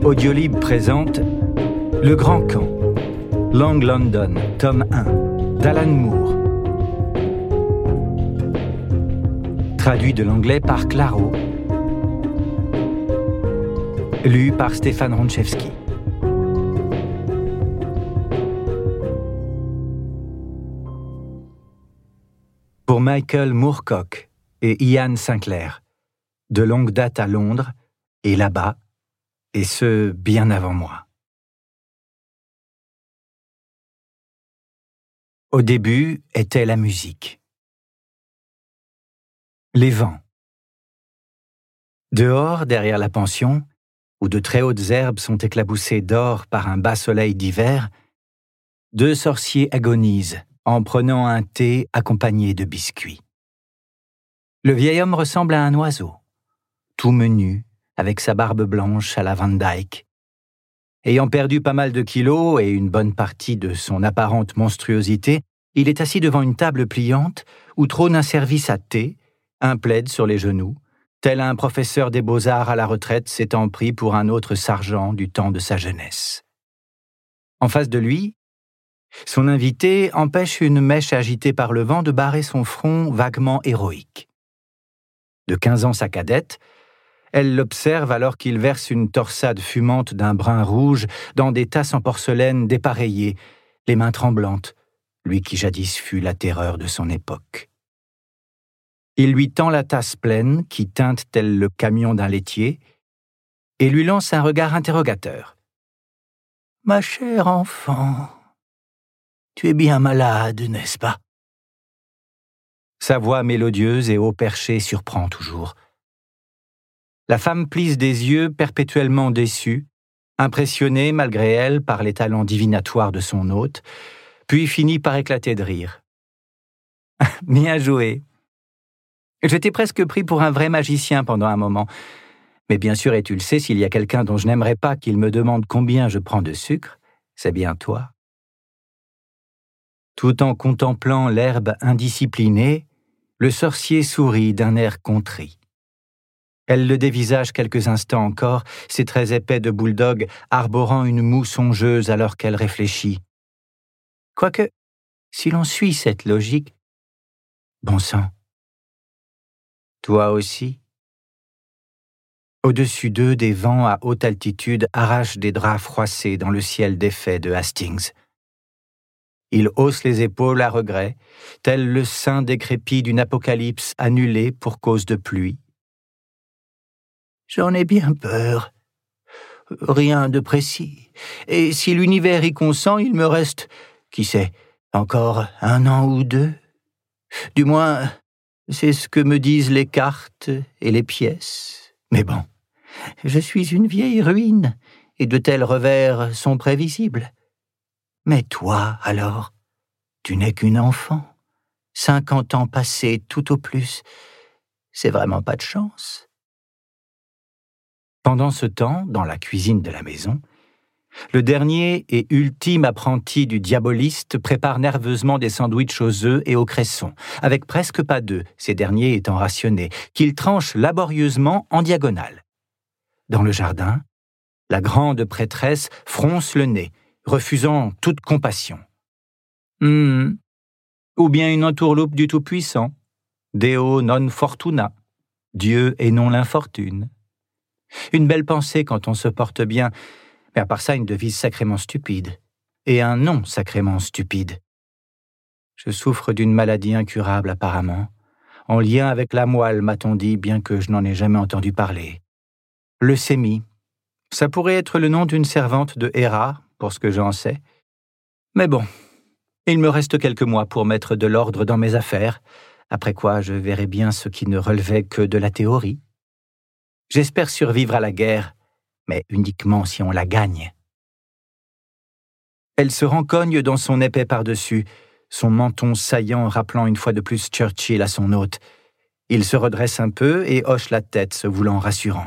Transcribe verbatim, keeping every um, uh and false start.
Audiolib présente Le Grand Camp, Long London, tome un, d'Alan Moore. Traduit de l'anglais par Claro. Lu par Stéphane Ronchevski. Pour Michael Moorcock et Ian Sinclair, de longue date à Londres et là-bas, et ce, bien avant moi. Au début était la musique. Les vents. Dehors, derrière la pension, où de très hautes herbes sont éclaboussées d'or par un bas soleil d'hiver, deux sorciers agonisent en prenant un thé accompagné de biscuits. Le vieil homme ressemble à un oiseau, tout menu, avec sa barbe blanche à la Van Dyke. Ayant perdu pas mal de kilos et une bonne partie de son apparente monstruosité, il est assis devant une table pliante où trône un service à thé, un plaid sur les genoux, tel un professeur des beaux-arts à la retraite s'étant pris pour un autre sergent du temps de sa jeunesse. En face de lui, son invité empêche une mèche agitée par le vent de barrer son front vaguement héroïque. De quinze ans sa cadette, elle l'observe alors qu'il verse une torsade fumante d'un brun rouge dans des tasses en porcelaine dépareillées, les mains tremblantes, lui qui jadis fut la terreur de son époque. Il lui tend la tasse pleine, qui teinte tel le camion d'un laitier, et lui lance un regard interrogateur. « Ma chère enfant, tu es bien malade, n'est-ce pas ?» Sa voix mélodieuse et haut perché surprend toujours. La femme plisse des yeux perpétuellement déçue, impressionnée malgré elle par les talents divinatoires de son hôte, puis finit par éclater de rire. « Bien joué. J'étais presque pris pour un vrai magicien pendant un moment. Mais bien sûr, et tu le sais, s'il y a quelqu'un dont je n'aimerais pas qu'il me demande combien je prends de sucre, c'est bien toi. » Tout en contemplant l'herbe indisciplinée, le sorcier sourit d'un air contrit. Elle le dévisage quelques instants encore, ses traits épais de bulldog arborant une moue songeuse alors qu'elle réfléchit. Quoique, si l'on suit cette logique, bon sang. Toi aussi? Au-dessus d'eux, des vents à haute altitude arrachent des draps froissés dans le ciel défait de Hastings. Il hausse les épaules à regret, tel le sein décrépit d'une apocalypse annulée pour cause de pluie. J'en ai bien peur. Rien de précis. Et si l'univers y consent, il me reste, qui sait, encore un an ou deux. Du moins, c'est ce que me disent les cartes et les pièces. Mais bon, je suis une vieille ruine, et de tels revers sont prévisibles. Mais toi, alors, tu n'es qu'une enfant. Cinquante ans passés tout au plus. C'est vraiment pas de chance. Pendant ce temps, dans la cuisine de la maison, le dernier et ultime apprenti du diaboliste prépare nerveusement des sandwichs aux œufs et au cresson, avec presque pas d'œufs, ces derniers étant rationnés, qu'il tranche laborieusement en diagonale. Dans le jardin, la grande prêtresse fronce le nez, refusant toute compassion. Hmm. Ou bien une entourloupe du Tout-Puissant. Deo non fortuna. Dieu et non l'infortune. Une belle pensée quand on se porte bien, mais à part ça, une devise sacrément stupide. Et un nom sacrément stupide. Je souffre d'une maladie incurable apparemment, en lien avec la moelle, m'a-t-on dit, bien que je n'en ai jamais entendu parler. Leucémie. Ça pourrait être le nom d'une servante de Héra, pour ce que j'en sais. Mais bon, il me reste quelques mois pour mettre de l'ordre dans mes affaires, après quoi je verrai bien ce qui ne relevait que de la théorie. J'espère survivre à la guerre, mais uniquement si on la gagne. Elle se rencogne dans son épais par-dessus, son menton saillant rappelant une fois de plus Churchill à son hôte. Il se redresse un peu et hoche la tête, se voulant rassurant.